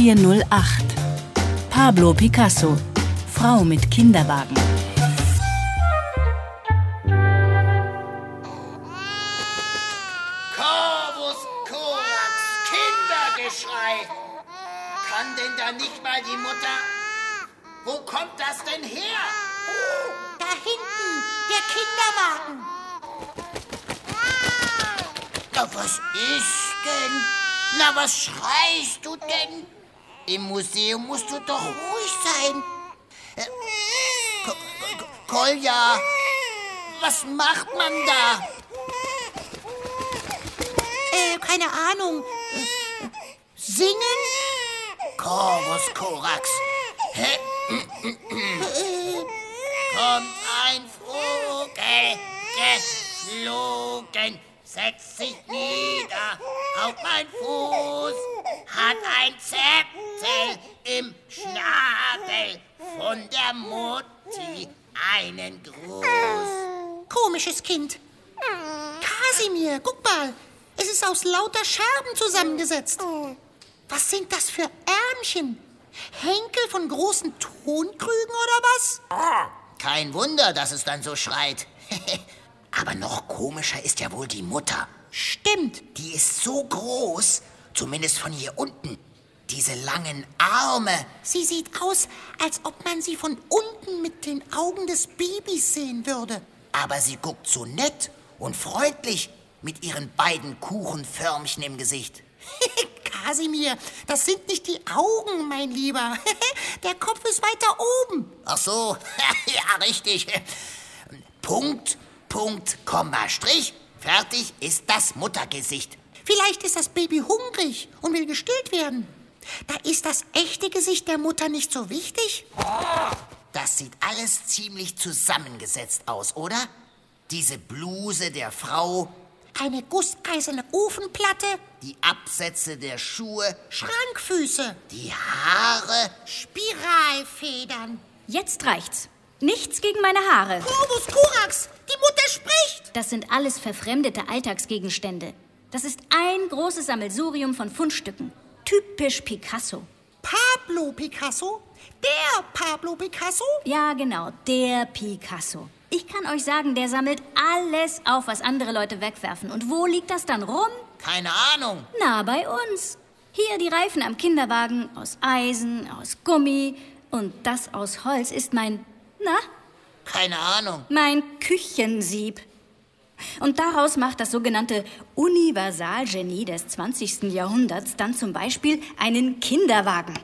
0408. Pablo Picasso. Frau mit Kinderwagen. Corvus Corax, Kindergeschrei. Kann denn da nicht mal die Mutter? Wo kommt das denn her? Da hinten, der Kinderwagen. Na, was ist denn? Na, was schreist du denn? Im Museum musst du doch ruhig sein. Kolja, was macht man da? Keine Ahnung. Singen? Corvus Corax. Kommt ein Vogel geflogen, setzt sich nieder auf mein Fuß, hat ein Zeptel im Schnabel, von der Mutti einen Gruß. Komisches Kind. Kasimir, guck mal. Es ist aus lauter Scherben zusammengesetzt. Was sind das für Ärmchen? Henkel von großen Tonkrügen oder was? Kein Wunder, dass es dann so schreit. Aber noch komischer ist ja wohl die Mutter. Stimmt. Die ist so groß, zumindest von hier unten. Diese langen Arme. Sie sieht aus, als ob man sie von unten mit den Augen des Babys sehen würde. Aber sie guckt so nett und freundlich mit ihren beiden Kuchenförmchen im Gesicht. Kasimir, das sind nicht die Augen, mein Lieber. Der Kopf ist weiter oben. Ach so, ja, richtig. Punkt, Punkt, Komma, Strich. Fertig ist das Muttergesicht. Vielleicht ist das Baby hungrig und will gestillt werden. Da ist das echte Gesicht der Mutter nicht so wichtig. Das sieht alles ziemlich zusammengesetzt aus, oder? Diese Bluse der Frau, Eine gusseiserne Ofenplatte, die Absätze der Schuhe, Schrankfüße, die Haare. Spiralfedern. Jetzt reicht's. Nichts gegen meine Haare. Corvus Corax, die Mutter spricht. Das sind alles verfremdete Alltagsgegenstände. Das ist ein großes Sammelsurium von Fundstücken. Typisch Picasso. Pablo Picasso? Der Pablo Picasso? Ja, genau, der Picasso. Ich kann euch sagen, der sammelt alles auf, was andere Leute wegwerfen. Und wo liegt das dann rum? Keine Ahnung. Na, bei uns. Hier die Reifen am Kinderwagen aus Eisen, aus Gummi. Und das aus Holz ist mein Keine Ahnung. mein Küchensieb. Und daraus macht das sogenannte Universalgenie des 20. Jahrhunderts dann zum Beispiel einen Kinderwagen.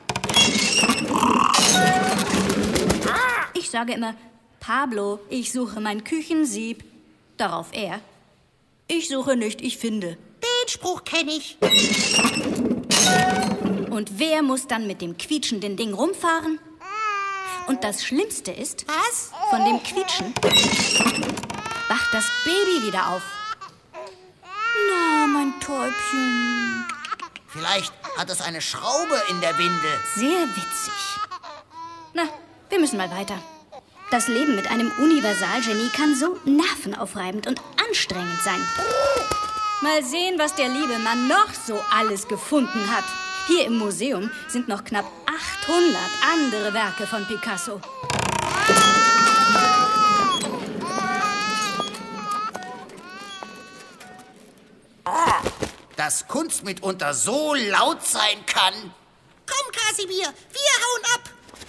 Ich sage immer, Pablo, ich suche mein Küchensieb. Darauf er, ich suche nicht, ich finde. Den Spruch kenne ich. Und wer muss dann mit dem quietschenden Ding rumfahren? Und das Schlimmste ist, Was? von dem Quietschen wacht das Baby wieder auf. Na, mein Täubchen. Vielleicht hat es eine Schraube in der Winde. Sehr witzig. Na, wir müssen mal weiter. Das Leben mit einem Universalgenie kann so nervenaufreibend und anstrengend sein. Mal sehen, was der liebe Mann noch so alles gefunden hat. Hier im Museum sind noch knapp 800 andere Werke von Picasso. Dass Kunst mitunter so laut sein kann. Komm, Kasimir, wir hauen ab.